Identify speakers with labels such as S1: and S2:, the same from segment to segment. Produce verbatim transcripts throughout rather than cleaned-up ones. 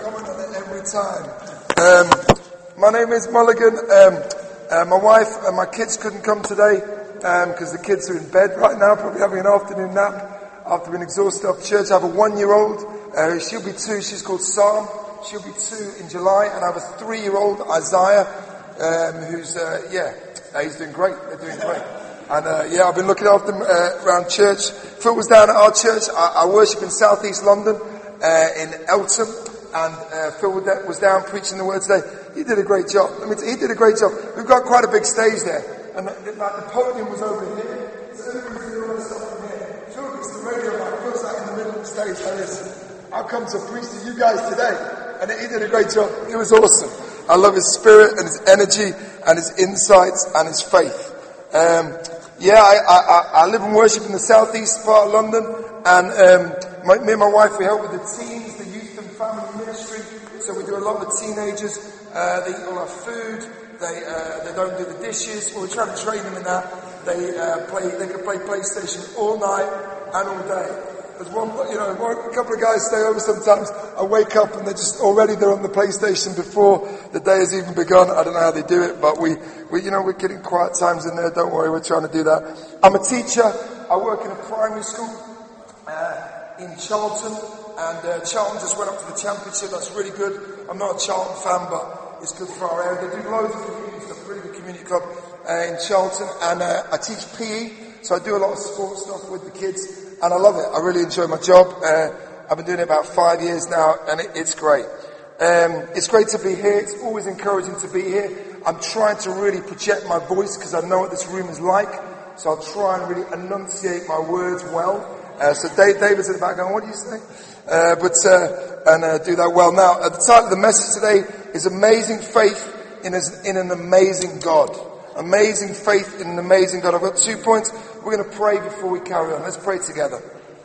S1: comment on it every time. Um, my name is Mulligan. Um, uh, my wife and my kids couldn't come today because um, the kids are in bed right now, probably having an afternoon nap after being exhausted after church. I have a one-year-old. Uh, she'll be two. She's called Psalm. She'll be two in July. And I have a three-year-old, Isaiah, um, who's, uh, yeah, uh, he's doing great. They're doing great. And uh, yeah, I've been looking after them uh, around church. Phil was down at our church. I, I worship in South East London, uh, in Eltham. And uh, Phil was down preaching the word today. He did a great job. I mean, he did a great job. We've got quite a big stage there. And the, like, the podium was over here. So everybody's doing all this stuff from here. Phil gets the radio mic. Phil's like in the middle of the stage like this. I've come to preach to you guys today. And he did a great job. It was awesome. I love his spirit and his energy and his insights and his faith. Um, yeah, I, I, I live and worship in the southeast part of London. And um, my, me and my wife, we help with the teens, the youth and family ministry. So we do a lot with teenagers. Uh, they eat all our food. They uh, they don't do the dishes. Well, we try to train them in that. They uh, play. They can play PlayStation all night and all day. There's one, you know, one, a couple of guys stay over sometimes. I wake up and they're just already they're on the PlayStation before the day has even begun. I don't know how they do it, but we, we, you know, we're getting quiet times in there. Don't worry, we're trying to do that. I'm a teacher. I work in a primary school uh, in Charlton, and uh, Charlton just went up to the championship. That's really good. I'm not a Charlton fan, but it's good for our area. They do loads of community stuff. Really good community club uh, in Charlton, and uh, I teach P E, so I do a lot of sports stuff with the kids. And I love it. I really enjoy my job. Uh, I've been doing it about five years now, and it, it's great. Um, it's great to be here. It's always encouraging to be here. I'm trying to really project my voice because I know what this room is like. So I'll try and really enunciate my words well. Uh, so Dave, David's in the back going, what do you say? Uh, but, uh, and uh, do that well. Now, at the title of the message today is Amazing Faith in, a, in an Amazing God. Amazing faith in an amazing God. I've got two points. We're going to pray before we carry on. Let's pray together.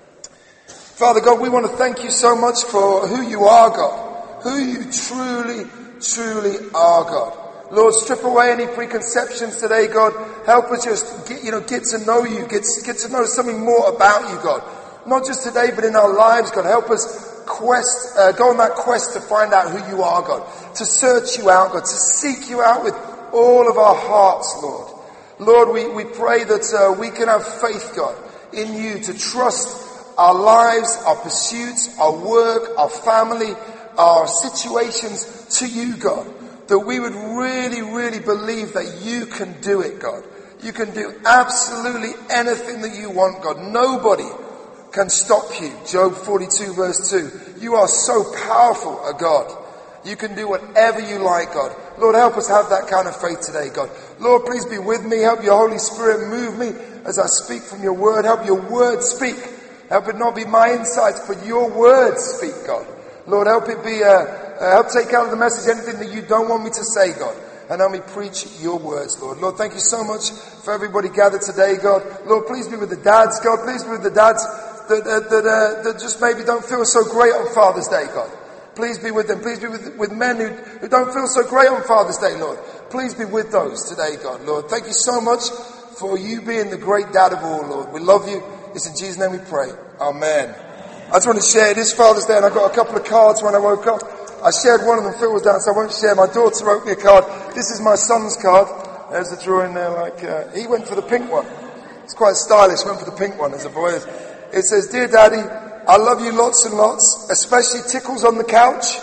S1: Father God, we want to thank you so much for who you are, God. Who you truly, truly are, God. Lord, strip away any preconceptions today, God. Help us just get, you know, get to know you. Get, get to know something more about you, God. Not just today, but in our lives, God. Help us quest, uh, go on that quest to find out who you are, God. To search you out, God. To seek you out with all of our hearts, Lord. Lord, we, we pray that uh, we can have faith, God, in you to trust our lives, our pursuits, our work, our family, our situations to you, God. That we would really, really believe that you can do it, God. You can do absolutely anything that you want, God. Nobody can stop you. Job forty-two verse two. You are so powerful, a God. You can do whatever you like, God. Lord, help us have that kind of faith today, God. Lord, please be with me. Help your Holy Spirit move me as I speak from your word. Help your word speak. Help it not be my insights, but your word speak, God. Lord, help it be, uh, uh, help take out of the message anything that you don't want me to say, God. And help me preach your words, Lord. Lord, thank you so much for everybody gathered today, God. Lord, please be with the dads, God. Please be with the dads that, uh, that, uh, that just maybe don't feel so great on Father's Day, God. Please be with them. Please be with, with men who, who don't feel so great on Father's Day, Lord. Please be with those today, God, Lord. Thank you so much for you being the great dad of all, Lord. We love you. It's in Jesus' name we pray. Amen. I just want to share, it is Father's Day, and I got a couple of cards when I woke up. I shared one of them. Phil was down, so I won't share. My daughter wrote me a card. This is my son's card. There's a drawing there, like, uh, he went for the pink one. It's quite stylish. Went for the pink one as a boy. It says, Dear Daddy, I love you lots and lots, especially tickles on the couch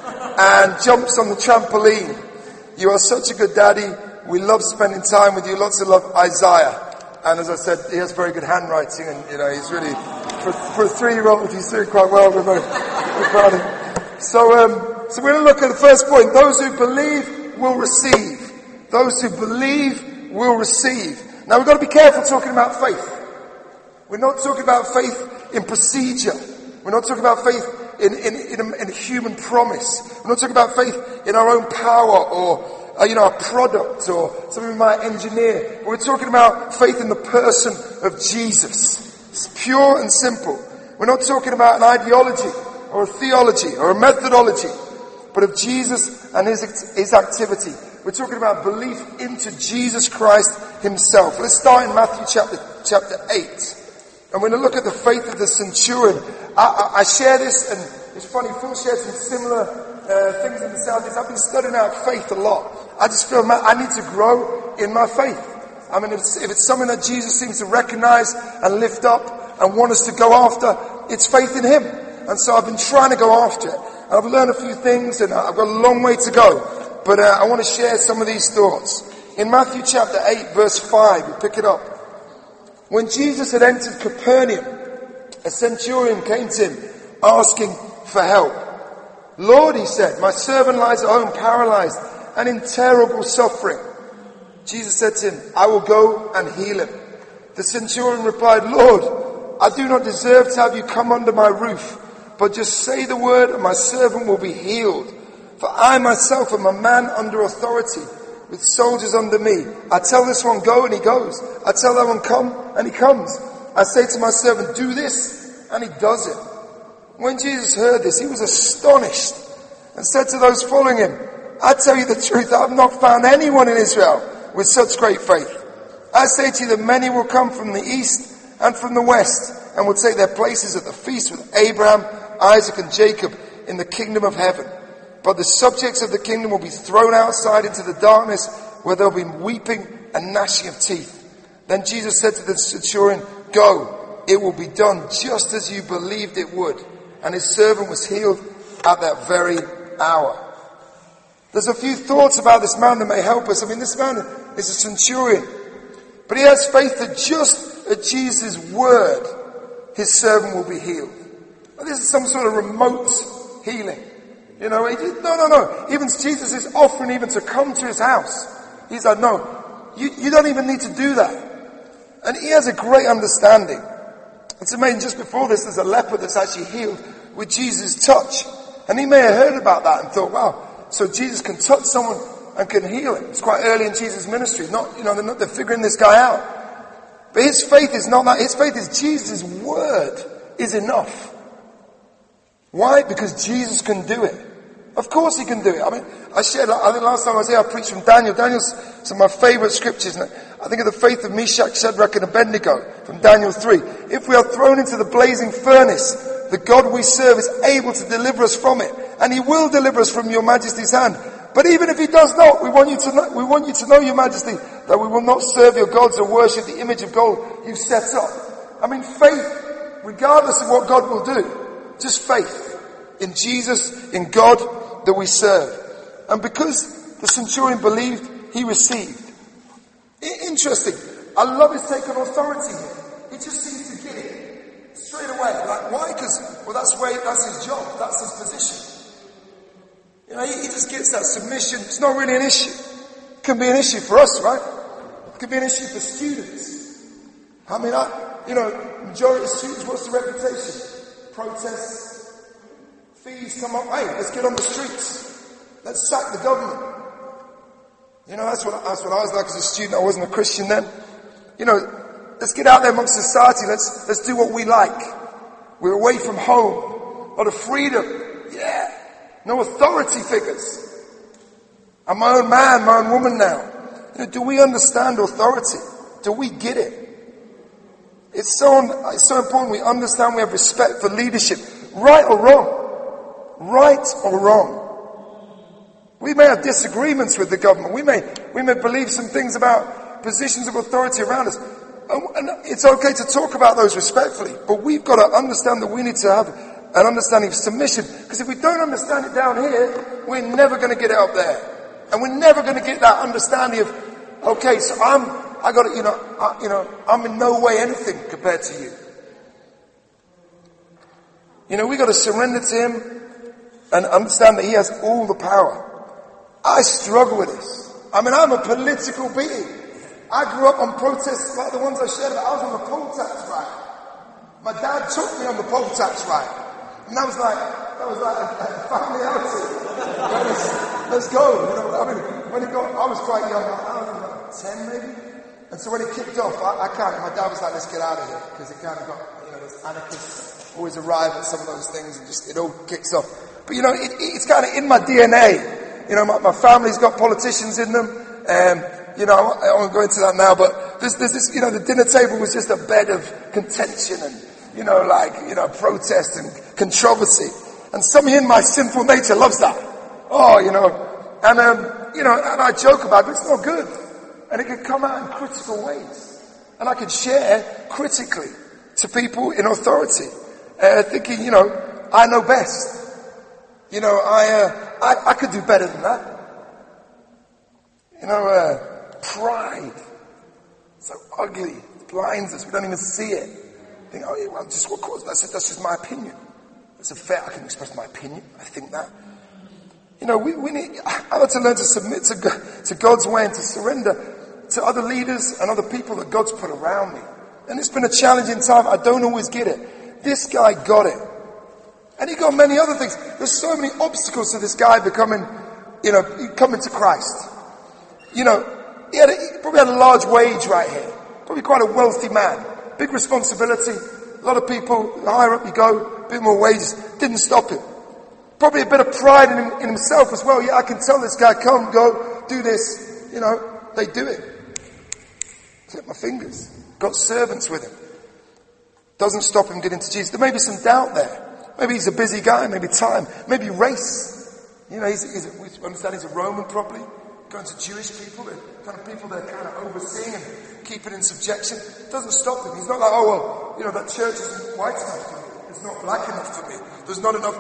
S1: and jumps on the trampoline. You are such a good daddy. We love spending time with you. Lots of love, Isaiah. And as I said, he has very good handwriting, and you know, he's really, for, for a three-year-old, he's doing quite well. We're very, very proud of him. So, um, so we're going to look at the first point. Those who believe will receive. Those who believe will receive. Now we've got to be careful talking about faith. We're not talking about faith in procedure. We're not talking about faith in, in, in, a, in a human promise. We're not talking about faith in our own power or, uh, you know, a product or something we might engineer. We're talking about faith in the person of Jesus. It's pure and simple. We're not talking about an ideology or a theology or a methodology, but of Jesus and his, his activity. We're talking about belief into Jesus Christ himself. Let's start in Matthew chapter, chapter eight. I'm going to look at the faith of the centurion. I, I, I share this, and it's funny, Phil shared some similar uh, things in the Southeast. I've been studying out faith a lot. I just feel man, I need to grow in my faith. I mean, if it's, if it's something that Jesus seems to recognize and lift up and want us to go after, it's faith in him. And so I've been trying to go after it. And I've learned a few things, and I've got a long way to go. But uh, I want to share some of these thoughts. In Matthew chapter eight, verse five, we pick it up. When Jesus had entered Capernaum, a centurion came to him, asking for help. Lord, he said, my servant lies at home paralyzed and in terrible suffering. Jesus said to him, I will go and heal him. The centurion replied, Lord, I do not deserve to have you come under my roof, but just say the word and my servant will be healed. For I myself am a man under authority, with soldiers under me. I tell this one, go, and he goes. I tell that one, come, and he comes. I say to my servant, do this, and he does it. When Jesus heard this, he was astonished and said to those following him, I tell you the truth, I have not found anyone in Israel with such great faith. I say to you that many will come from the east and from the west and will take their places at the feast with Abraham, Isaac, and Jacob in the kingdom of heaven. But the subjects of the kingdom will be thrown outside into the darkness where there will be weeping and gnashing of teeth. Then Jesus said to the centurion, go, it will be done just as you believed it would. And his servant was healed at that very hour. There's a few thoughts about this man that may help us. I mean, this man is a centurion, but he has faith that just at Jesus' word, his servant will be healed. And this is some sort of remote healing. You know, he, no, no, no. Even Jesus is offering even to come to his house. He's like, no, you, you don't even need to do that. And he has a great understanding. It's amazing, just before this, there's a leper that's actually healed with Jesus' touch. And he may have heard about that and thought, wow, so Jesus can touch someone and can heal him. It's quite early in Jesus' ministry. Not, you know, they're, not, they're figuring this guy out. But his faith is not that. His faith is Jesus' word is enough. Why? Because Jesus can do it. Of course he can do it. I mean, I shared, I think last time I was here, I preached from Daniel. Daniel's some of my favorite scriptures. I think of the faith of Meshach, Shadrach, and Abednego from Daniel three. If we are thrown into the blazing furnace, the God we serve is able to deliver us from it. And he will deliver us from your majesty's hand. But even if he does not, we want you to know, we want you to know, your majesty, that we will not serve your gods or worship the image of gold you've set up. I mean, faith, regardless of what God will do, just faith in Jesus, in God that we serve. And because the centurion believed, he received. I- interesting. I love his take on authority here. He just seems to get it straight away. Like, why? Because, well, that's where, that's his job. That's his position. You know, he, he just gets that submission. It's not really an issue. It can be an issue for us, right? It could be an issue for students. I mean, I, you know, majority of students, what's the reputation? Protests. Fees come up, hey, let's get on the streets. Let's sack the government. You know, that's what, that's what I was like as a student. I wasn't a Christian then. You know, let's get out there amongst society. Let's, let's do what we like. We're away from home. A lot of freedom. Yeah. No authority figures. I'm my own man, my own woman now. You know, do we understand authority? Do we get it? It's so, it's so important we understand, we have respect for leadership. Right or wrong. Right or wrong. We may have disagreements with the government. We may, we may believe some things about positions of authority around us. And it's okay to talk about those respectfully, but we've got to understand that we need to have an understanding of submission. Because if we don't understand it down here, we're never going to get it up there. And we're never going to get that understanding of, okay, so I'm, I got to, you know, I, you know, I'm in no way anything compared to you. You know, we got to surrender to him and understand that he has all the power. I struggle with this. I mean, I'm a political being. I grew up on protests like the ones I shared about. I was on the poll tax ride. My dad took me on the poll tax ride. And that was like, that was like a, a family outing. Let's, let's go. You know, I mean, when it got, I was quite young. I don't know, like ten maybe. And so when it kicked off, I, I can't, my dad was like, let's get out of here. Because it kind of got, you know, there's anarchists always arrive at some of those things and just, it all kicks off. But you know, it, it's kind of in my D N A. You know, my, my family's got politicians in them. Um, you know, I, I won't go into that now, but there's, there's this, you know, the dinner table was just a bed of contention and, you know, like, you know, protest and controversy. And something in my sinful nature loves that. Oh, you know, and, um, you know, and I joke about it, but it's not good. And it can come out in critical ways. And I can share critically to people in authority, uh, thinking, you know, I know best. You know, I, uh, I, I could do better than that. You know, uh, pride. So ugly. It blinds us. We don't even see it. Think, oh yeah, well, just what caused that? That's, that's just my opinion. It's a fair, I can express my opinion. I think that. You know, we, we need, I want to learn to submit to, God, to God's way and to surrender to other leaders and other people that God's put around me. And it's been a challenging time. I don't always get it. This guy got it. And he got many other things. There's so many obstacles to this guy becoming, you know, coming to Christ. You know, he, had a, he probably had a large wage right here. Probably quite a wealthy man. Big responsibility. A lot of people, the higher up you go, a bit more wages. Didn't stop him. Probably a bit of pride in, him, in himself as well. Yeah, I can tell this guy, come, go, do this. You know, they do it. Clip my fingers. Got servants with him. Doesn't stop him getting to Jesus. There may be some doubt there. Maybe he's a busy guy, maybe time, maybe race. You know, he's, he's a, we understand he's a Roman probably. Going to Jewish people, the kind of people they're kind of overseeing and keeping in subjection. Doesn't stop him. He's not like, oh well, you know, that church isn't white enough for me. It's not black enough for me. There's not enough.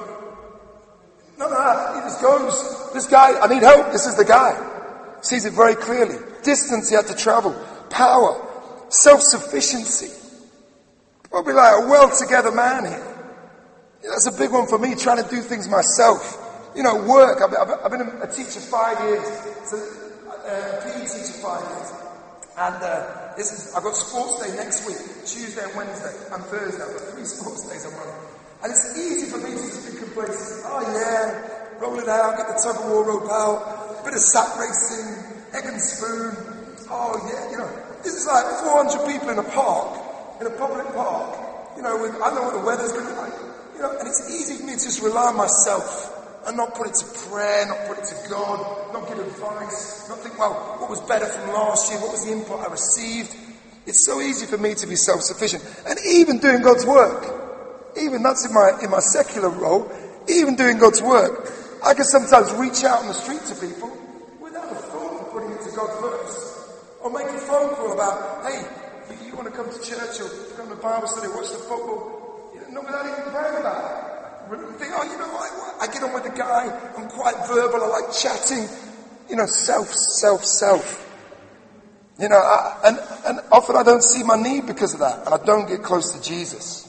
S1: No, no, no. He just goes, this guy, I need help. This is the guy. Sees it very clearly. Distance he had to travel. Power. Self-sufficiency. Probably like a well-together man here. That's a big one for me, trying to do things myself. You know, work. I've, I've, I've been a teacher five years. So, uh, P E teacher five years. And uh, this is, I've got sports day next week, Tuesday and Wednesday and Thursday. I've got three sports days I'm running. And it's easy for me to just be complacent. Oh yeah, roll it out, get the tug of war rope out, bit of sack racing, egg and spoon. Oh yeah, you know, this is like four hundred people in a park, in a public park. You know, with, I know what the weather's going to be like. You know, and it's easy for me to just rely on myself and not put it to prayer, not put it to God, not give advice, not think, well, what was better from last year? What was the input I received? It's so easy for me to be self-sufficient. And even doing God's work, even that's in my, in my secular role, even doing God's work, I can sometimes reach out on the street to people without a thought of putting it to God first. Or make a phone call about, hey, you want to come to church or come to Bible study, watch the football? Not without even praying about it. Think, oh, you know, I, I get on with the guy, I'm quite verbal, I like chatting. You know, self, self, self. You know, I, and, and often I don't see my need because of that, and I don't get close to Jesus.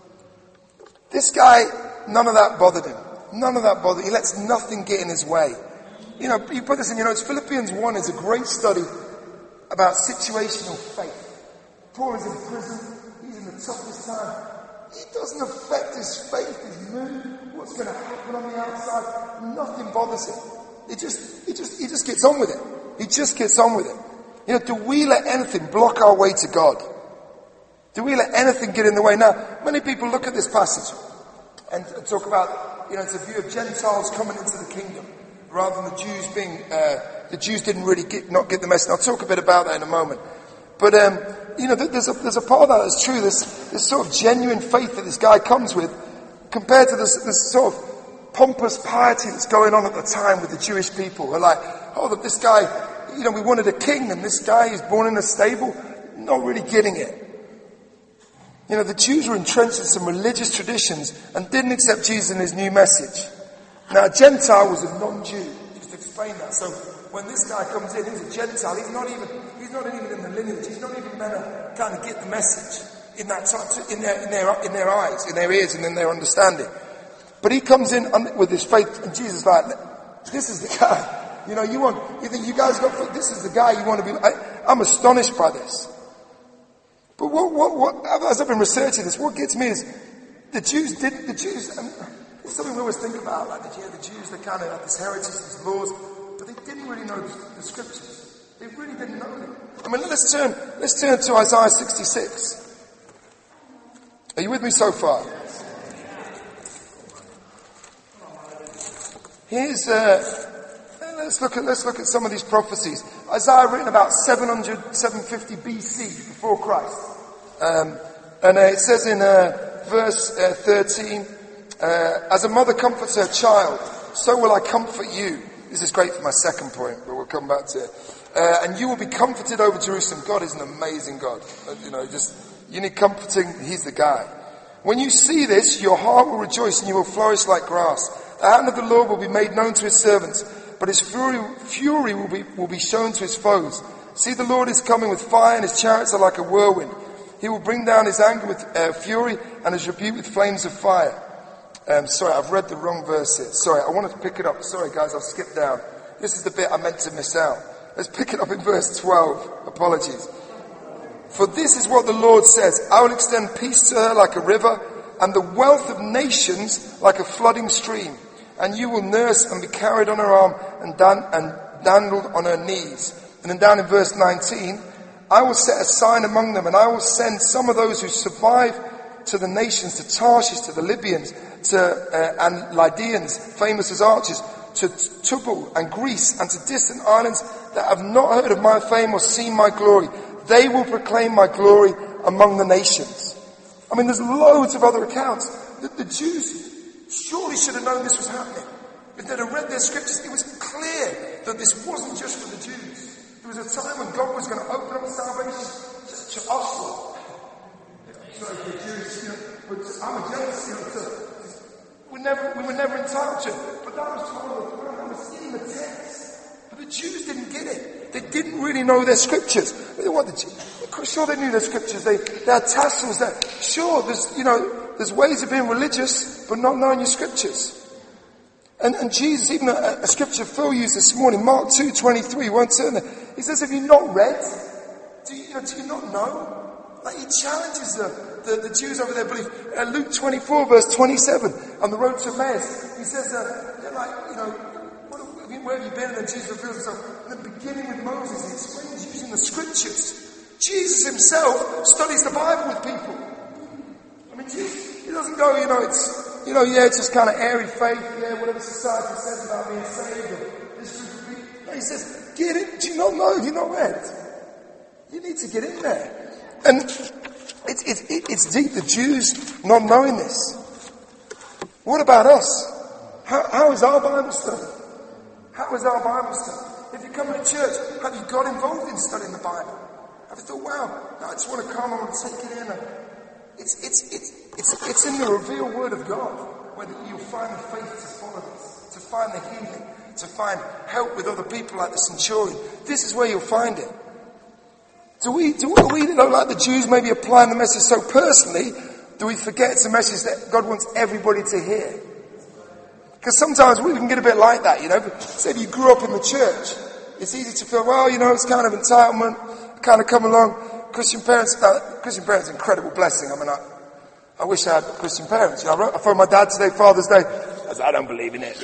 S1: This guy, none of that bothered him. None of that bothered him. He lets nothing get in his way. You know, you put this in your notes, Philippians one is a great study about situational faith. Paul is in prison, he's in the toughest time. It doesn't affect his faith, his mood, what's going to happen on the outside. Nothing bothers him. It just, it just, he just gets on with it. He just gets on with it. You know, do we let anything block our way to God? Do we let anything get in the way? Now, many people look at this passage and talk about, you know, it's a view of Gentiles coming into the kingdom rather than the Jews being, uh, the Jews didn't really get, not get the message. And I'll talk a bit about that in a moment. But, um, you know, there's a, there's a part of that that's true. This, this sort of genuine faith that this guy comes with compared to this, this sort of pompous piety that's going on at the time with the Jewish people. We're like, oh, this guy, you know, we wanted a king and this guy is born in a stable. Not really getting it. You know, the Jews were entrenched in some religious traditions and didn't accept Jesus and his new message. Now, a Gentile was a non-Jew. Just to explain that. So, when this guy comes in, he's a Gentile. He's not even, he's not even in the lineage. He's not even meant to kind of get the message in that time, in their, in their, in their eyes, in their ears, and in their understanding. But he comes in with his faith, and Jesus is like, this is the guy. You know, you want, you think you guys got, this is the guy you want to be. I, I'm astonished by this. But what, what, what, as I've been researching this, what gets me is the Jews did, the Jews, and it's something we always think about, like the, yeah, the Jews, they kind of had this heritage, these laws. But they didn't really know the scriptures. They really didn't know them. I mean, let's turn, let's turn to Isaiah sixty-six. Are you with me so far? Here's, uh, let's look at, let's look at some of these prophecies. Isaiah written about seven hundred, seven fifty B C before Christ. Um, and uh, it says in, uh, verse uh, thirteen, Uh, as a mother comforts her child, so will I comfort you. This is great for my second point, but we'll come back to it. Uh, and you will be comforted over Jerusalem. God is an amazing God. Uh, you know, just, you need comforting, he's the guy. When you see this, your heart will rejoice and you will flourish like grass. The hand of the Lord will be made known to his servants, but his fury, fury will be, will be shown to his foes. See, the Lord is coming with fire and his chariots are like a whirlwind. He will bring down his anger with uh, fury and his rebuke with flames of fire. Um, sorry, I've read the wrong verse here. Sorry, I wanted to pick it up. Sorry guys, I'll skip down. This is the bit I meant to miss out. Let's pick it up in verse twelve. Apologies. For this is what the Lord says, I will extend peace to her like a river, and the wealth of nations like a flooding stream. And you will nurse and be carried on her arm and, dan- and dandled on her knees. And then down in verse nineteen, I will set a sign among them, and I will send some of those who survive to the nations, to Tarshish, to the Libyans, to uh, and Lydians, famous as archers, to Tubal and Greece, and to distant islands that have not heard of my fame or seen my glory. They will proclaim my glory among the nations. I mean, there's loads of other accounts. The, the Jews surely should have known this was happening. If they'd have read their scriptures, it was clear that this wasn't just for the Jews. There was a time when God was going to open up salvation to, to us. Sorry for the Jews, you know, but I'm a jealous, you know, to, we, never, we were never entitled to it. But that was told of the throne, that was in the text. But the Jews didn't get it. They didn't really know their scriptures. But what the Jews, sure they knew their scriptures. They, they had tassels there. Sure, there's, you know, there's ways of being religious, but not knowing your scriptures. And, and Jesus, even a, a scripture Phil used this morning, Mark two twenty-three, won't turn there. He says, have you not read? Do you, you know, do you not know? Like he challenges the, the, the Jews over their belief. Uh, Luke twenty-four verse twenty-seven, on the road to Emmaus, he says, uh, they're like, you know, what, where have you been? And then Jesus reveals himself. And then beginning with Moses, he explains using the scriptures. Jesus himself studies the Bible with people. I mean, Jesus, he doesn't go, you know, it's, you know, yeah, it's just kind of airy faith, yeah, whatever society says about being saved. Or this group of people. No, he says, get it. Do you not know? Have you not read? You need to get in there. And it's, it's, it's deep, the Jews not knowing this. What about us? How, how is our Bible study? How is our Bible study? If you come to church, have you got involved in studying the Bible? Have you thought, wow, no, I just want to come, I want to take it in. It's, it's, it's, it's, it's in the revealed word of God where you'll find the faith to follow this, to find the healing, to find help with other people like the centurion. This is where you'll find it. Do we, do we, you know, like the Jews, maybe applying the message so personally, do we forget it's a message that God wants everybody to hear? Because sometimes we can get a bit like that, you know. Say if you grew up in the church, it's easy to feel, well, you know, it's kind of entitlement, kind of come along. Christian parents, uh, Christian parents, incredible blessing. I mean, I, I wish I had Christian parents. You know, I, wrote, I phoned my dad today, Father's Day. I said, I don't believe in it.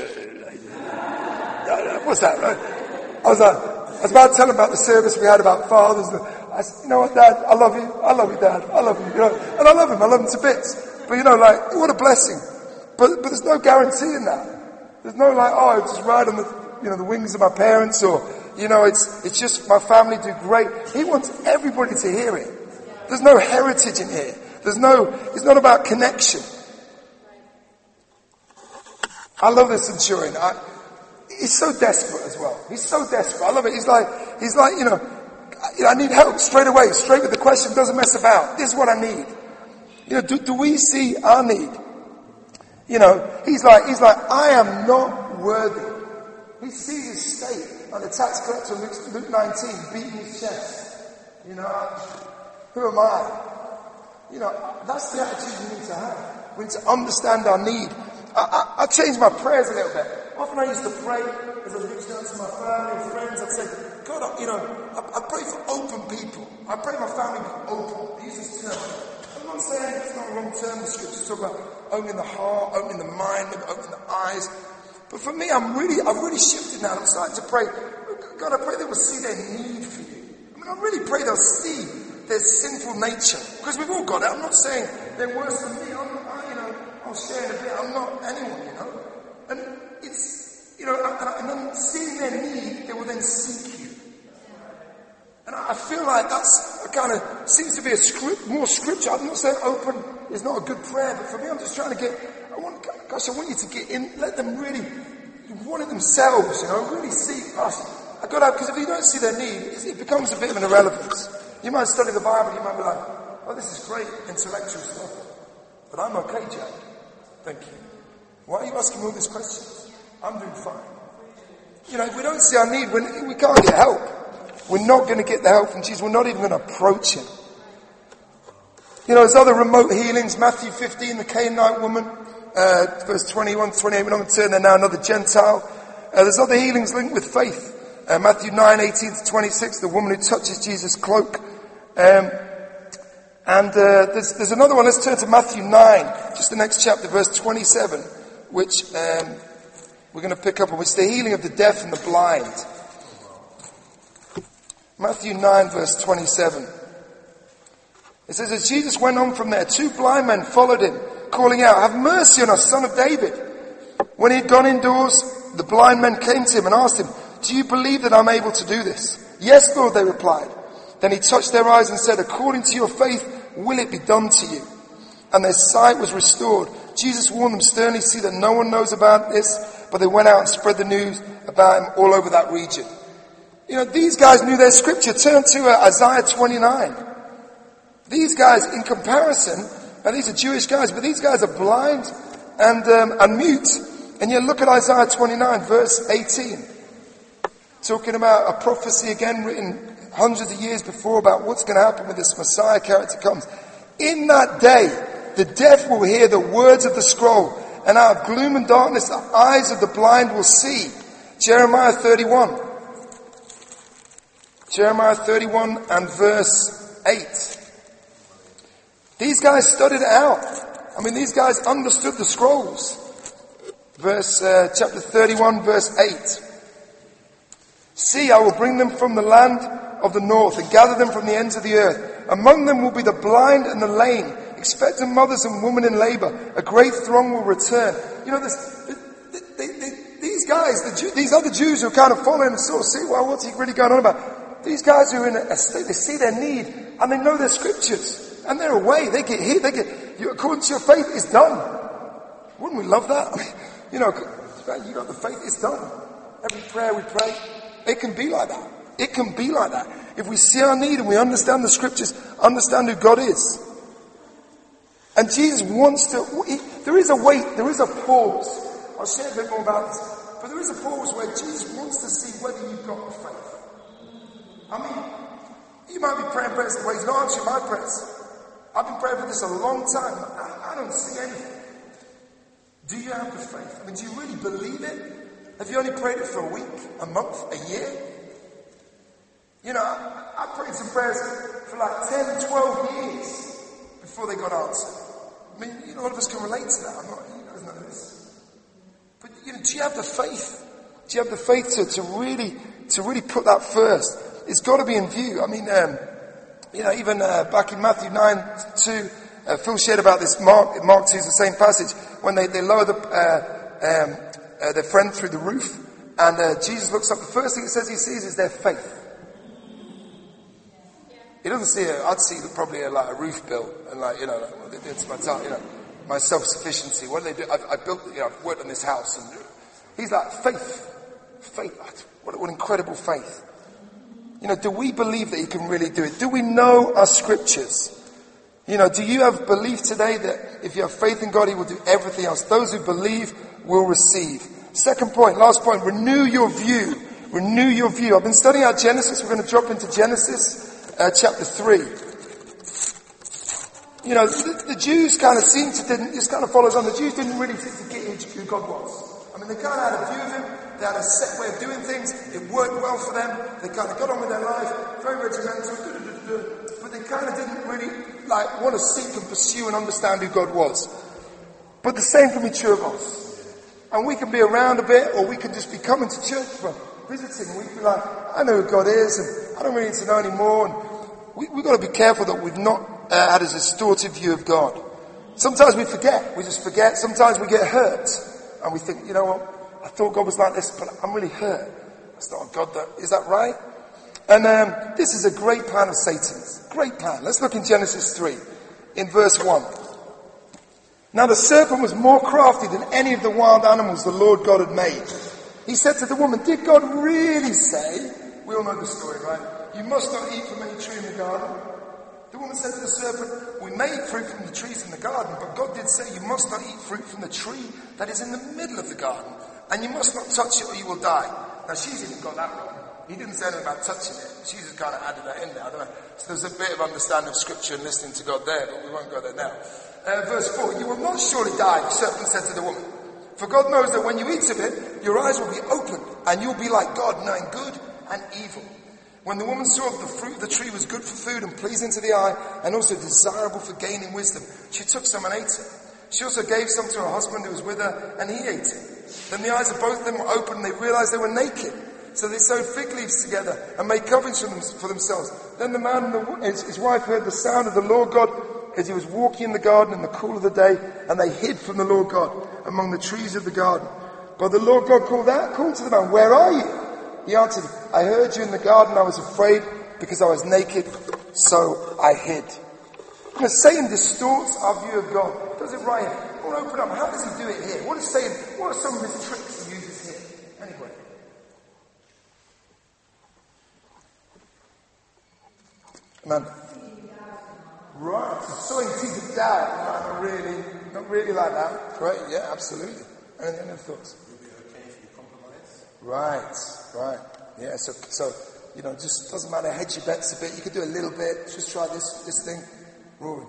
S1: What's that, right? I was like, I was about to tell him about the service we had about fathers. I said, you know what, Dad, I love you. I love you, Dad. I love you. You know, and I love him. I love him to bits. But you know, like, what a blessing. But, but there's no guarantee in that. There's no like, oh, I just ride on the, you know, the wings of my parents, or, you know, it's, it's just my family do great. He wants everybody to hear it. There's no heritage in here. There's no, it's not about connection. I love this centurion. I, he's so desperate as well. He's so desperate. I love it. He's like, he's like, you know, I need help straight away, straight with the question, doesn't mess about. This is what I need. You know, do, do we see our need? You know, he's like, he's like, I am not worthy. He sees his state, and the tax collector, Luke, Luke nineteen, beating his chest. You know, who am I? You know, that's the attitude we need to have. We need to understand our need. I, I, I changed my prayers a little bit. Often I used to pray as I reached out to my family and friends. I'd say, God, I, you know, I, I pray for open people. I pray my family be open. I use this term. I'm not saying it's not a wrong term. The scriptures talk about opening the heart, opening the mind, opening the eyes. But for me, I'm really, I've really shifted now. I'm starting to pray. God, I pray they will see their need for you. I mean, I really pray they'll see their sinful nature, because we've all got it. I'm not saying they're worse than me. I'm not, I, you know, I'll share in a bit. I'm not anyone, you know. And it's, you know, and, and then seeing their need, they will then seek you. And I feel like that's a kind of, seems to be a script, more scripture. I'm not saying open is not a good prayer, but for me, I'm just trying to get, I want, gosh, I want you to get in, let them really want it themselves, you know, really see us. I got out, because if you don't see their need, it becomes a bit of an irrelevance. You might study the Bible, you might be like, oh, this is great intellectual stuff, but I'm okay, Jack. Thank you. Why are you asking me all these questions? I'm doing fine. You know, if we don't see our need, we we can't get help. We're not going to get the help from Jesus. We're not even going to approach him. You know, there's other remote healings. Matthew fifteen, the Canaanite woman, uh, verse twenty-one to twenty-eight. We're not going to turn there now, another Gentile. Uh, there's other healings linked with faith. Uh, Matthew nine, eighteen to twenty-six, the woman who touches Jesus' cloak. Um, and uh, there's, there's another one. Let's turn to Matthew nine, just the next chapter, verse twenty-seven, which um, we're going to pick up on, which is the healing of the deaf and the blind. Matthew nine, verse twenty-seven. It says, as Jesus went on from there, two blind men followed him, calling out, have mercy on us, son of David. When he had gone indoors, the blind men came to him and asked him, do you believe that I'm able to do this? Yes, Lord, they replied. Then he touched their eyes and said, according to your faith, will it be done to you? And their sight was restored. Jesus warned them sternly, see that no one knows about this, but they went out and spread the news about him all over that region. You know, these guys knew their scripture. Turn to uh, Isaiah twenty-nine. These guys, in comparison, and these are Jewish guys, but these guys are blind and, um, and mute. And you look at Isaiah twenty-nine, verse eighteen. Talking about a prophecy again written hundreds of years before about what's going to happen when this Messiah character comes. In that day, the deaf will hear the words of the scroll, and out of gloom and darkness, the eyes of the blind will see. Jeremiah thirty-one. Jeremiah thirty-one and verse eight. These guys studied it out. I mean, these guys understood the scrolls. Verse, uh, chapter thirty-one, verse eight. See, I will bring them from the land of the north and gather them from the ends of the earth. Among them will be the blind and the lame, expectant mothers and women in labor. A great throng will return. You know, this, they, they, they, these guys, the Jew, these other Jews who are kind of following and sort of see, well, what's he really going on about? These guys who are in a state, they see their need and they know their scriptures. And they're away. They get hit. They get, you, according to your faith, it's done. Wouldn't we love that? I mean, you know, you got the faith, it's done. Every prayer we pray, it can be like that. It can be like that. If we see our need and we understand the scriptures, understand who God is. And Jesus wants to, he, there is a wait, there is a pause. I'll share a bit more about this. But there is a pause where Jesus wants to see whether you've got the faith. I mean, you might be praying prayers the way he's not answering my prayers. I've been praying for this a long time. I, I don't see anything. Do you have the faith? I mean, do you really believe it? Have you only prayed it for a week, a month, a year? You know, I, I prayed some prayers for like ten, twelve years before they got answered. I mean, you know, a lot of us can relate to that. I'm not, you guys know this. But, you know, do you have the faith? Do you have the faith to, to really, to really put that first? It's got to be in view. I mean, um, you know, even uh, back in Matthew nine two, uh, Phil shared about this. Mark, Mark two is the same passage when they, they lower the, uh, um, uh, their friend through the roof, and uh, Jesus looks up. The first thing it says he sees is their faith. He doesn't see it. I'd see probably a, like a roof built, and like you know, like, what they did to my time, you know, my self-sufficiency. What do they do? I've, I built, you know, I've worked on this house, and he's like faith, faith. What, what incredible faith. You know, do we believe that he can really do it? Do we know our scriptures? You know, do you have belief today that if you have faith in God, he will do everything else? Those who believe will receive. Second point, last point, renew your view. Renew your view. I've been studying out Genesis. We're going to drop into Genesis uh, chapter three. You know, the, the Jews kind of seemed to, didn't, this kind of follows on, the Jews didn't really seem to get who God was. I mean, they kind of had a view of him. They had a set way of doing things. It worked well for them. They kind of got on with their life. Very regimental. But they kind of didn't really like want to seek and pursue and understand who God was. But the same can be true of us. And we can be around a bit, or we can just be coming to church for visiting. We can be like, I know who God is, and I don't really need to know anymore. And we, we've got to be careful that we've not uh, had a distorted view of God. Sometimes we forget. We just forget. Sometimes we get hurt. And we think, you know what? I thought God was like this, but I'm really hurt. That's not a God that, is that right? And um, this is a great plan of Satan's. Great plan. Let's look in Genesis three, in verse one. Now the serpent was more crafty than any of the wild animals the Lord God had made. He said to the woman, did God really say, we all know the story, right? You must not eat from any tree in the garden. The woman said to the serpent, we may eat fruit from the trees in the garden, but God did say you must not eat fruit from the tree that is in the middle of the garden, and you must not touch it or you will die. Now she's even got that wrong. He didn't say anything about touching it. She just kind of added that in there. I don't know. So there's a bit of understanding of scripture and listening to God there, but we won't go there now. Uh, verse four, you will not surely die, the serpent said to the woman. For God knows that when you eat of it, your eyes will be opened, and you'll be like God, knowing good and evil. When the woman saw that the fruit of the tree was good for food and pleasing to the eye, and also desirable for gaining wisdom, she took some and ate it. She also gave some to her husband who was with her, and he ate it. Then the eyes of both of them were opened, and they realized they were naked. So they sewed fig leaves together and made coverings for, them, for themselves. Then the man and the, his, his wife heard the sound of the Lord God as he was walking in the garden in the cool of the day, and they hid from the Lord God among the trees of the garden. But the Lord God called out, called to the man, where are you? He answered, I heard you in the garden. I was afraid because I was naked, so I hid. You know, Satan distorts our view of God. Does it right here? I want to open up. How does he do it here? What is Satan? What are some of his tricks he uses here? Anyway. Man. Right. Sowing seeds of doubt. No, not really. Not really like that. Right. Yeah, absolutely. Any, any thoughts? Right, right. Yeah, so, so, you know, just doesn't matter, hedge your bets a bit. You could do a little bit. Just try this, this thing. Rory.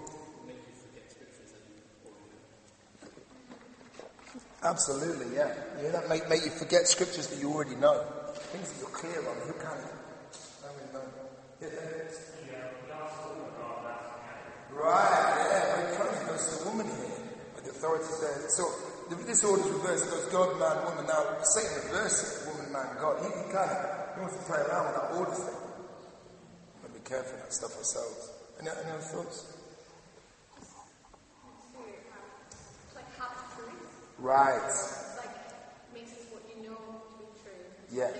S1: Absolutely, yeah. Yeah, that make, make you forget scriptures that you already know. Things that you're clear on. Who can? I mean, no. Yeah, right, yeah, very close. There's a woman here. But the authorities there. So, this order is reversed. It goes God, man, woman. Now, Satan reverses it. Woman, man, God. He, he kind of, he wants to play around with that order thing. But be careful of that stuff ourselves. Any, any other thoughts?
S2: Like half truth.
S1: Right.
S2: It's like makes us what you know to be true.
S1: Yeah.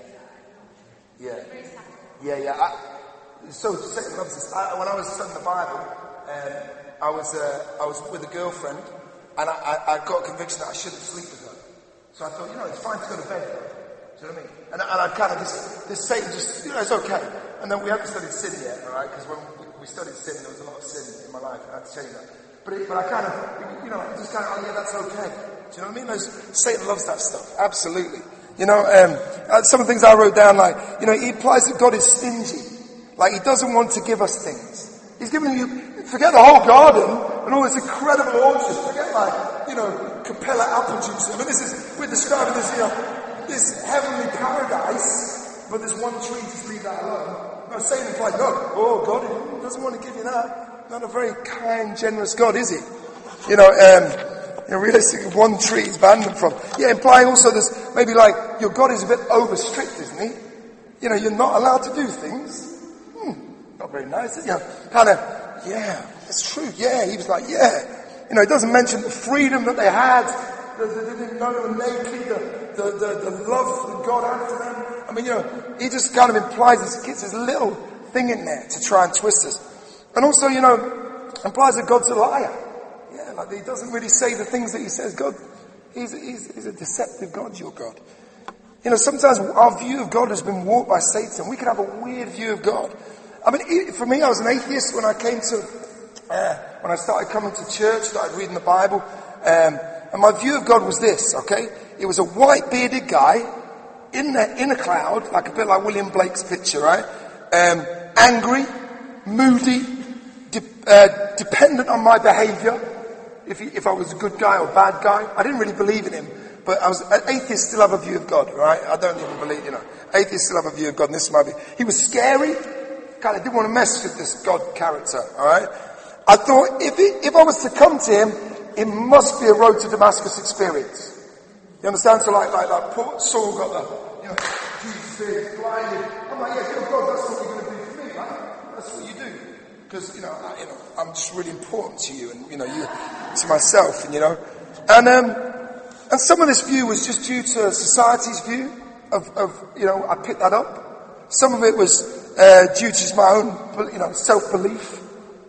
S2: Yeah.
S1: Yeah, yeah. I, so Satan loves this. I, when I was studying the Bible, um, I was uh, I was with a girlfriend, and I, I, I got a conviction that I shouldn't sleep with her. So I thought, you know, it's fine to go to bed. Do you know what I mean? And, and I kind of this, this Satan just, you know, it's okay. And then we haven't studied sin yet, all right? Because when we, we studied sin, there was a lot of sin in my life. I had to tell you that. But it, but I kind of, you know, just kind of, oh yeah, that's okay. Do you know what I mean? Those, Satan loves that stuff. Absolutely. You know, um, some of the things I wrote down, like, you know, he implies that God is stingy. Like, he doesn't want to give us things. He's giving you, forget the whole garden and all this incredible orchard. Forget, like, you know, Capella apple juice. I mean, this is, we're describing this, you know, this heavenly paradise, but there's one tree, just leave that alone. No, Satan implies, no, oh, God he doesn't want to give you that. Not a very kind, generous God, is he? You know, um, you know, realistically, one tree is banned them from. Yeah, implying also there's maybe like, your God is a bit over strict, isn't he? You know, you're not allowed to do things. Hmm, not very nice, is it? You know, kind of, yeah, that's true, yeah. He was like, yeah. You know, it doesn't mention the freedom that they had. They didn't know they were naked, the, the, the, the love that God had for them. I mean, you know, he just kind of implies this, gets this little thing in there to try and twist us. And also, you know, implies that God's a liar. Yeah, like he doesn't really say the things that he says. God, he's, he's, he's a deceptive God, your God. You know, sometimes our view of God has been warped by Satan. We can have a weird view of God. I mean, for me, I was an atheist when I came to, uh, when I started coming to church, started reading the Bible. Um, and my view of God was this, okay? It was a white bearded guy in the, in a cloud, like a bit like William Blake's picture, right? Um, angry, moody, de- uh, dependent on my behavior. If, he, if I was a good guy or bad guy. I didn't really believe in him. But I was, atheists still have a view of God, right? I don't even believe, you know. Atheists still have a view of God, and this might be. He was scary. Kind of didn't want to mess with this God character, alright? I thought, if it, if I was to come to him, it must be a road to Damascus experience. You understand? So like, like, like Paul, Saul got the, you know, Jesus blinded. I'm like, yeah, you're God, that's what you're going to do for me, right? That's what you do. Because, you know, I, you know, I'm just really important to you, and, you know, you, to myself, and, you know. And, um, and some of this view was just due to society's view of, of, you know, I picked that up. Some of it was, uh, due to just my own, you know, self-belief.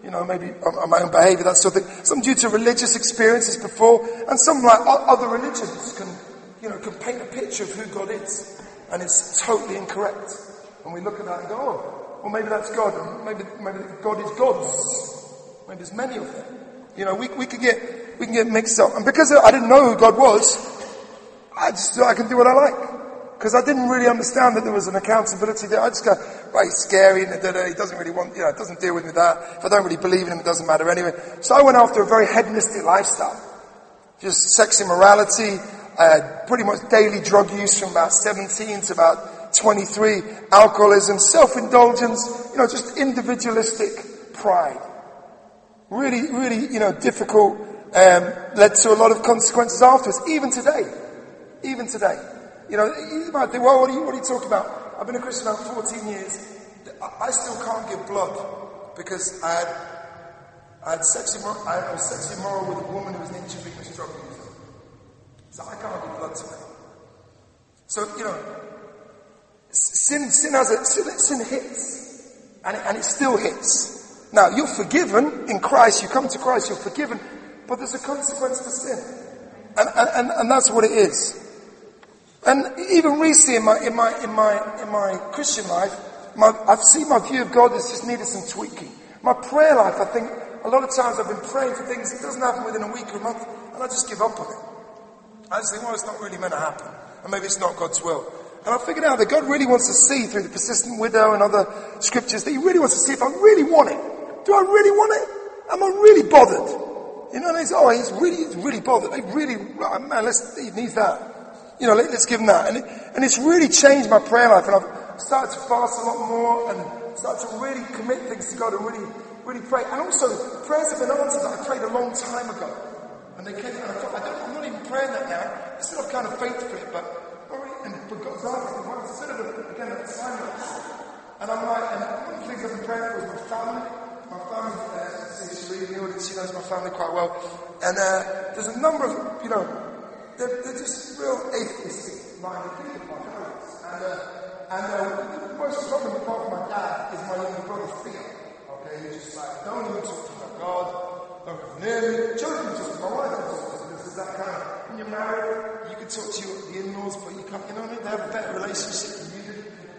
S1: You know, maybe on, on my own behaviour, that sort of thing. Some due to religious experiences before, and some like o- other religions can, you know, can paint a picture of who God is, and it's totally incorrect. And we look at that and go, oh, well maybe that's God, and maybe maybe God is gods. Maybe there's many of them. You know, we we can get we can get mixed up, and because I didn't know who God was, I just thought I can do what I like. Because I didn't really understand that there was an accountability there. I just go, right, he's scary, and he doesn't really want, you know, it doesn't deal with me that. If I don't really believe in him, it doesn't matter anyway. So I went after a very hedonistic lifestyle. Just sex immorality, uh, pretty much daily drug use from about seventeen to about twenty-three, alcoholism, self-indulgence, you know, just individualistic pride. Really, really, you know, difficult, um, led to a lot of consequences afterwards, even today. Even today. You know, you might think, well, what are you, what are you talking about? I've been a Christian about fourteen years. I still can't give blood because I had, I had sex, immor- I was sexually immoral with a woman who was an intravenous drug user. So I can't give blood to her. So, you know, sin, sin has a, sin, sin hits. And it, and it still hits. Now, you're forgiven in Christ. You come to Christ, you're forgiven. But there's a consequence to sin. And, and, and, and that's what it is. And even recently in my in my in my in my Christian life, my, I've seen my view of God has just needed some tweaking. My prayer life, I think, a lot of times I've been praying for things that doesn't happen within a week or a month, and I just give up on it. I just think, well, it's not really meant to happen, and maybe it's not God's will. And I figured out that God really wants to see through the persistent widow and other scriptures that He really wants to see if I really want it. Do I really want it? Am I really bothered? You know, and he's oh, he's really, he's really bothered. They really, man, let's, he needs that. You know, let, let's give him that. And, it, and it's really changed my prayer life. And I've started to fast a lot more and started to really commit things to God and really, really pray. And also, prayers have been answered that I prayed a long time ago. And they came, and I thought, I don't, I'm not even praying that now. I still have kind of faith for it, but, and, but God's answered it. Instead of, again, a time lapse. And I'm like, and one of the things I've been praying for is my family. My family, uh, she's really in the audience, she knows my family quite well. And uh, there's a number of, you know, They're, they're just real atheistic minded people, my parents. And, uh, and uh, the most common apart from my dad is my younger brother, Theo. Okay, he's just like, don't even talk about God, don't go near me. Children just, my wife can talk to them. This is that kind of, when you're married, you can talk to your, the in-laws, but you can't, you know what I mean? They have a better relationship than you do.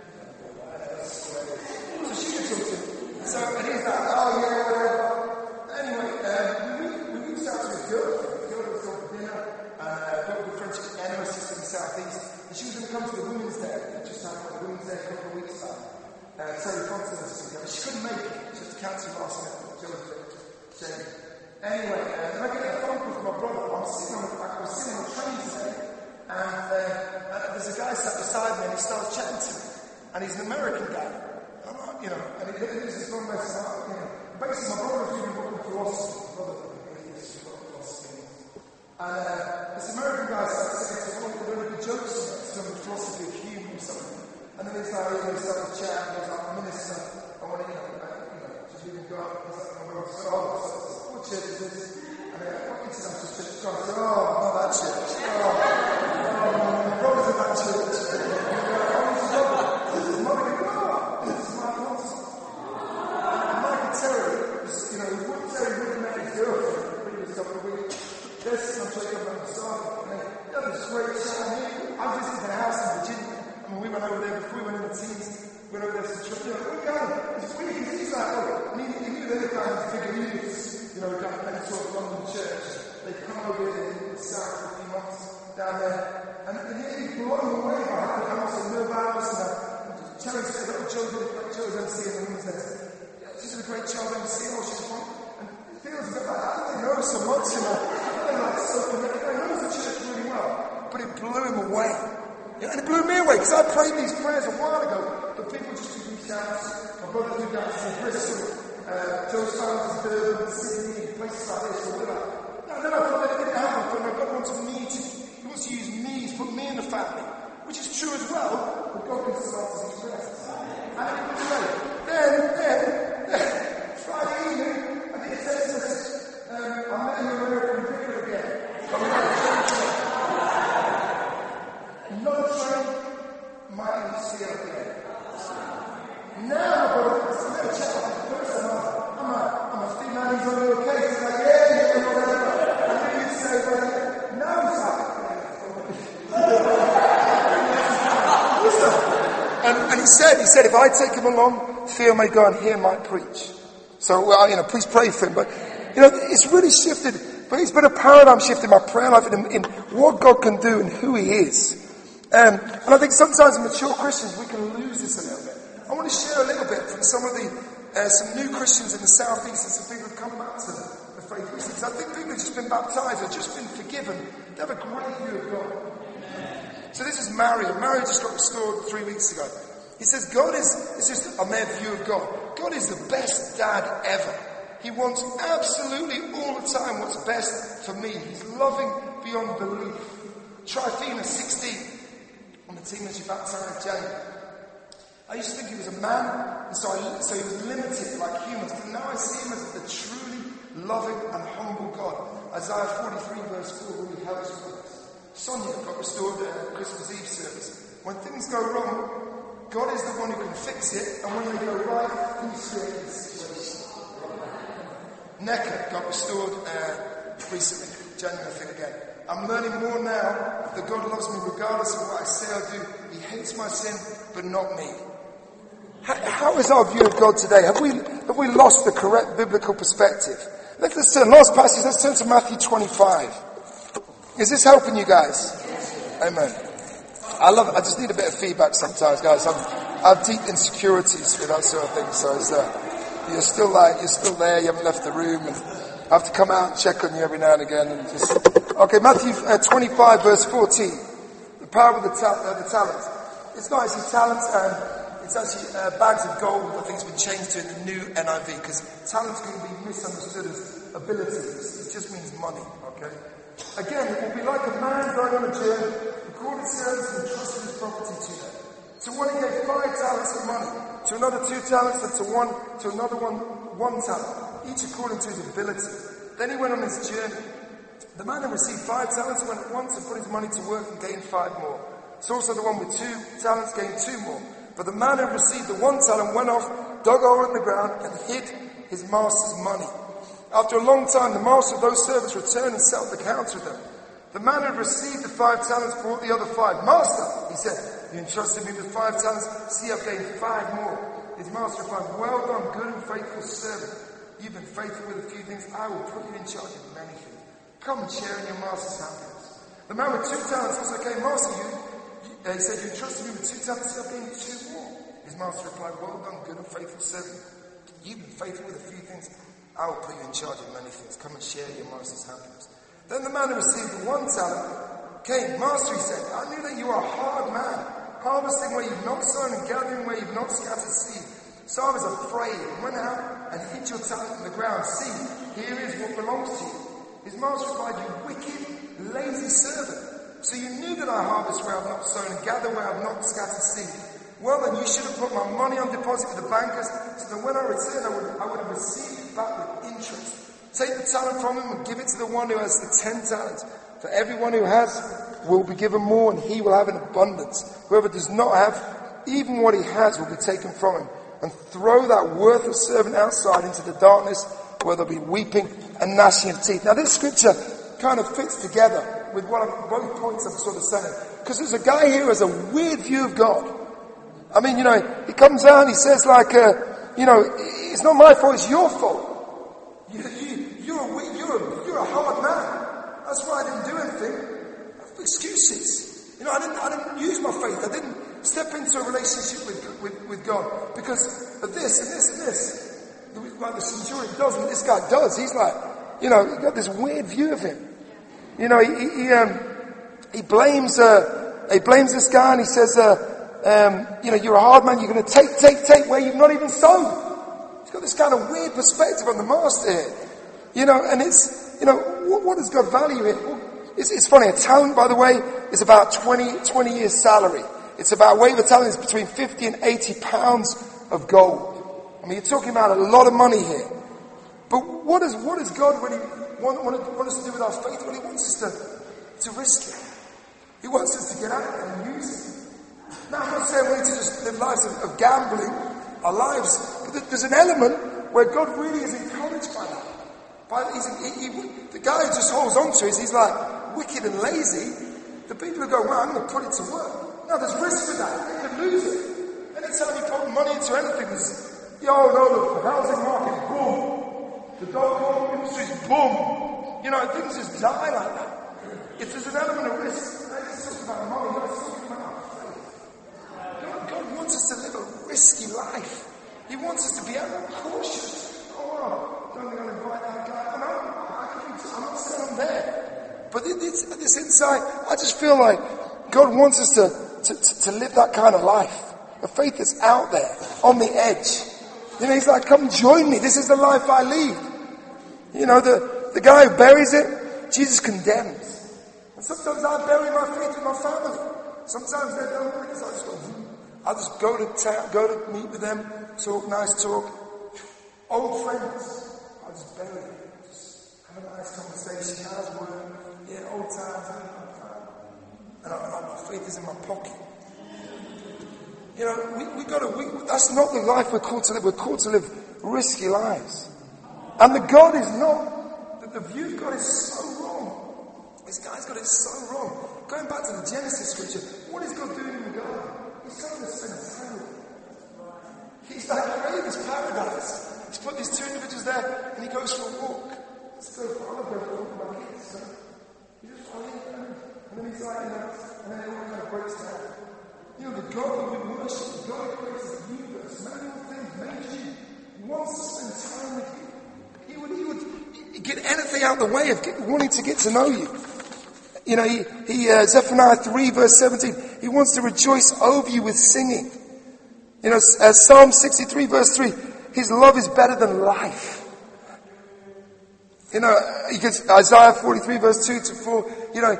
S1: So she can talk to him. So, and he's like, oh yeah, whatever. Anyway, um, we, we reached out to his girlfriend. His girlfriend was going for dinner. Uh, got a good friend, she's Emma, she's in the southeast, and she was going to come to the Women's Day. It just happened at the Women's Day a couple of weeks ago. Uh, Terry Thompson was together. She couldn't make it. She had to cancel last minute. Jamie. Anyway, uh, then I get a phone call from my brother. I'm sitting on, I was sitting on a train today, and uh, uh, there's a guy sat beside me, and he starts chatting to me, and he's an American guy. I'm like, you know, and he lives this one mess up. You know, basically, my brother was doing a book of philosophy. My brother is a book of philosophy. And uh, this American guy started saying to one of the really good jokes about some philosophy of human or something. And then he's like, you know, he started to chat, and he was like, Minister, I want to, you know, like, you know, just even go out. He's like, my brother said, oh, what church is this? And they're like, what international church? I said, oh, not that church. Oh, oh my brother's in that church. This is my God. This is my apostle. And Michael Terry, you know, he wouldn't Terry wouldn't met his girlfriend for the previous couple of weeks. This I'm taking up on the side. That was great chat. I visited a house in Virginia. I mean, we went over there before we went in the teens. We went over there for some trip. You know, we're going. It's weird because he's like, oh, and he, he knew they were kind of figurines, you know, kind of any sort of London church. They come over here in the south for a few months down there. And, and he, he blew them away by having a house in Millhouse. And uh, Terry said, little children, like children M C in the women's there. Yeah, she's a great child M C. Oh, she's fun. And it feels a bit like, I don't think know so much, you know. Like so committed. He knows the church really well, but it blew him away. Yeah, and it blew me away because I prayed these prayers a while ago, but people just do these shouts. My brother did that in Bristol, uh, Joe's found in Durban, Sydney, places like this, or whatever. No, no, no, God didn't happen. But no, God wants me to. He wants to use me. He's put me in the family, which is true as well. But God can start to these prayers. And it was great. Then, then, then, Friday evening, I think it says, um, I met an American vicar again. Another train, might not see her again. Now, brother, it's a little chat. First, I'm a, I'm a, I'm a and, and he said, he said, if I take him along, Theo may go and hear my preach. So, well, you know, please pray for him. But, you know, it's really shifted. But it's been a paradigm shift in my prayer life, in, in what God can do and who he is. Um, and I think sometimes as mature Christians, we can lose this a little bit. I want to share a little bit from some of the, uh, some new Christians in the southeast and some people who've come back to the faith recently. I think people who've just been baptized or just been forgiven, they have a great view of God. So this is Mario. Mario just got restored three weeks ago. He says God is, it's just a mere view of God. God is the best dad ever. He wants absolutely all the time what's best for me. He's loving beyond belief. Trifina, sixteen, on the team that she baptized Jane. I used to think he was a man, and so, I, so he was limited like humans. But now I see him as the truly loving and humble God. Isaiah forty-three verse four really helps with us. Sonia got restored at Christmas Eve service. When things go wrong, God is the one who can fix it, and when they go right, he's sharing the situation. Necker got restored uh, recently, January I think again. I'm learning more now that God loves me regardless of what I say or do. He hates my sin, but not me. How, how is our view of God today? Have we have we lost the correct biblical perspective? Let's, let's turn, last passage, let's turn to Matthew twenty-five. Is this helping you guys? Amen. I love it. I just need a bit of feedback sometimes, guys. I'm, I have deep insecurities with that sort of thing, so it's, uh, you're still like, you're still there, you haven't left the room, and I have to come out and check on you every now and again. And just Okay, Matthew uh, twenty-five verse fourteen. The parable of the, ta- uh, the talents. It's not actually talents, um, it's actually uh, bags of gold. I think it's been changed to in the new N I V, because talents can be misunderstood as abilities. It just means money, okay? Again, it will be like a man going on a journey, who called his servants and entrusted his property to them. To one he gave five talents of money, to another two talents, and to one, to another one, one talent, each according to his ability. Then he went on his journey. The man who received five talents went at once and put his money to work and gained five more. So also the one with two talents gained two more. But the man who received the one talent went off, dug a hole in the ground, and hid his master's money. After a long time, the master of those servants returned and settled accounts with them. The man who received the five talents brought the other five. Master, he said, you entrusted me with five talents. See, I've gained five more. His master replied, well done, good and faithful servant. You've been faithful with a few things. I will put you in charge of many things. Come and share in your master's happiness. The man with two talents also came, Master, you, you uh, he said, you entrusted me with two talents. See, I've gained two more. His master replied, well done, good and faithful servant. You've been faithful with a few things. I will put you in charge of many things. Come and share your master's happiness. Then the man who received the one talent came. Master, he said, I knew that you are a hard man, harvesting where you've not sown and gathering where you've not scattered seed. So I was afraid and went out and hid your talent in the ground. See, here is what belongs to you. His master replied, you wicked, lazy servant. So you knew that I harvest where I've not sown and gather where I've not scattered seed. Well, then you should have put my money on deposit with the bankers, so that when I return, I would, I would have received it back with interest. Take the talent from him and give it to the one who has the ten talents. For everyone who has will be given more, and he will have an abundance. Whoever does not have, even what he has will be taken from him. And throw that worthless servant outside into the darkness, where there'll be weeping and gnashing of teeth. Now, this scripture kind of fits together with what I'm, both points I'm sort of saying. Because there's a guy here who has a weird view of God. I mean, you know, he comes out and he says like, uh, you know, it's not my fault, it's your fault. You, you, you're, a, you're, a, you're a hard man. That's why I didn't do anything. Excuses. You know, I didn't, I didn't use my faith. I didn't step into a relationship with, with, with God because of this and this and this. Like the centurion doesn't, this guy does. He's like, you know, he's got this weird view of him. You know, he, he, um, he blames, uh, he blames this guy and he says, uh, Um, you know, you're a hard man, you're going to take, take, take where you've not even sown. He's got this kind of weird perspective on the master here. You know, and it's, you know, what, what does God value here? Well, it's, it's funny, a talent, by the way, is about twenty, twenty years salary. It's about, weight of a talent is between fifty and eighty pounds of gold. I mean, you're talking about a lot of money here. But what does, what does God really want, want, want us to do with our faith? Well, he wants us to, to risk it. He wants us to get out there and use it. Now, I'm not saying we need to just live lives of, of gambling, our lives, but there's an element where God really is encouraged by that. By, he's, he, he, the guy who just holds on to it, he's like wicked and lazy. The people who go, well, I'm going to put it to work. No, there's risk with that. They could to anything. There's, yo, no, the housing market, boom. The dot-com industry's boom. You know, things just die like that. If there's an element of risk, I just talk about money, let's talk about faith. God, God wants us to live a risky life. He wants us to be cautious. Oh, well, don't think I'll invite that guy. I know, I can be, I'm not saying I'm there. But this, this insight, I just feel like God wants us to, to, to, to live that kind of life. A faith that's out there, on the edge. You know, he's like, come join me. This is the life I lead. You know, the, the guy who buries it, Jesus condemns. And sometimes I bury my faith with my family. Sometimes they don't like it, so I just go, I just go to town, go to meet with them, talk, nice talk. Old friends, I just bury them. Just have a nice conversation, how's work? Yeah, old times, and I, I, my faith is in my pocket. You know, we, we gotta, we, that's not the life we're called to live. We're called to live risky lives. And the God is not, the, the view of God is so wrong. This guy's got it so wrong. Going back to the Genesis scripture, what is God doing in the garden? He's trying to spend time with them. He's like, created this paradise. He's put these two individuals there, and he goes for a walk. Let's go for, I'll go for a walk with my kids. So he just follows them. And then he's like, you know, and then it all kind of breaks down. You know, the God that we worship, the God who creates the universe, made all things, made you, he wants to spend time with you. He would, he would get anything out of the way of get, wanting to get to know you. You know, he, he uh, Zephaniah three verse seventeen, he wants to rejoice over you with singing. You know, uh, Psalm sixty-three verse three, his love is better than life. You know, you can, Isaiah forty-three verse two to four, you know,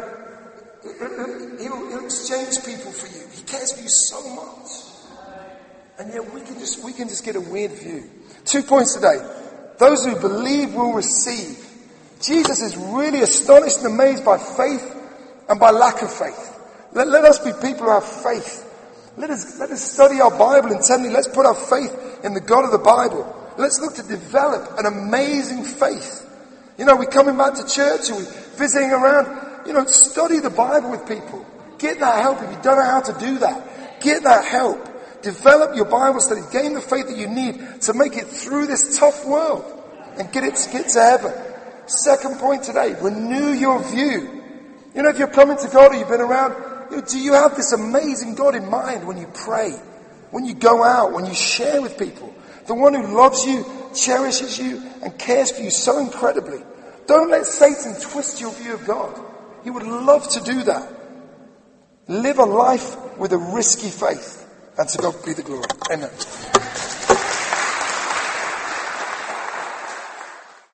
S1: he'll, he'll exchange people for you. He cares for you so much. And yet we can just, we can just get a weird view. Two points today. Those who believe will receive. Jesus is really astonished and amazed by faith and by lack of faith. Let, let us be people who have faith. Let us, let us study our Bible intently. Let's put our faith in the God of the Bible. Let's look to develop an amazing faith. You know, we're coming back to church and we're visiting around. You know, study the Bible with people. Get that help if you don't know how to do that. Get that help. Develop your Bible study. Gain the faith that you need to make it through this tough world and get it to get to heaven. Second point today, renew your view. You know, if you're coming to God or you've been around, you know, do you have this amazing God in mind when you pray, when you go out, when you share with people? The one who loves you, cherishes you, and cares for you so incredibly. Don't let Satan twist your view of God. He would love to do that. Live a life with a risky faith. And to God be the glory. Amen.